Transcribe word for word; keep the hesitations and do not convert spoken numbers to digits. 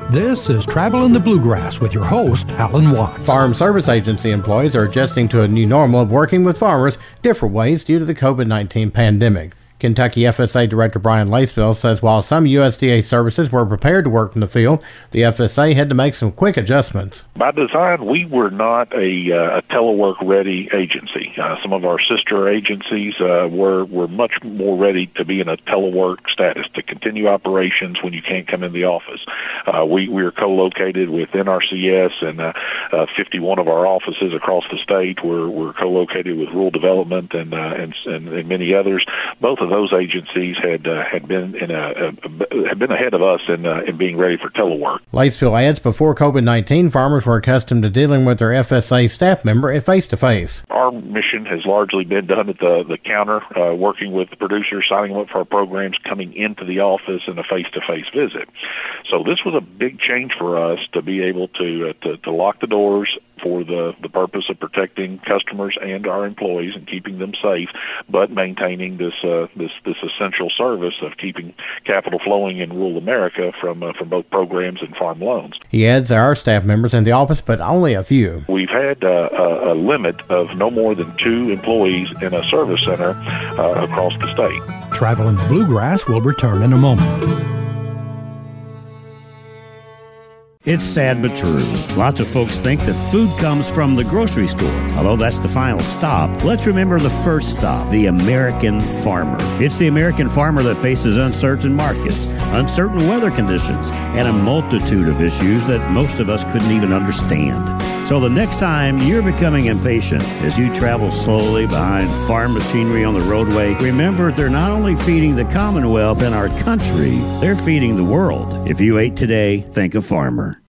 This is Travel in the Bluegrass with your host, Alan Watts. Farm Service Agency employees are adjusting to a new normal of working with farmers different ways due to the covid nineteen pandemic. Kentucky F S A Director Brian Lacebill says while some U S D A services were prepared to work in the field, the F S A had to make some quick adjustments. By design, we were not a, uh, a telework-ready agency. Uh, some of our sister agencies uh, were, were much more ready to be in a telework status, to continue operations when you can't come in the office. Uh, we, we are co-located with N R C S, and uh, uh, fifty-one of our offices across the state were, were co-located with Rural Development and, uh, and, and, and many others. Both of those agencies had uh, had been in a, a had been ahead of us in uh, in being ready for telework. Lacebill adds before covid nineteen, farmers were accustomed to dealing with their F S A staff member face to face. Our mission has largely been done at the the counter, uh, working with the producers, signing them up for our programs, coming into the office, and a face to face visit. So this was a big change for us to be able to uh, to, to lock the doors for the, the purpose of protecting customers and our employees and keeping them safe, but maintaining this uh, this this essential service of keeping capital flowing in rural America from uh, from both programs and farm loans. He adds there are staff members in the office, but only a few. We've had uh, a, a limit of no more than two employees in a service center uh, across the state. Travel in the Bluegrass will return in a moment. It's sad but true. Lots of folks think that food comes from the grocery store. Although that's the final stop, let's remember the first stop, the American farmer. It's the American farmer that faces uncertain markets, uncertain weather conditions, and a multitude of issues that most of us couldn't even understand. So the next time you're becoming impatient as you travel slowly behind farm machinery on the roadway, remember they're not only feeding the Commonwealth and our country, they're feeding the world. If you ate today, think of farmer.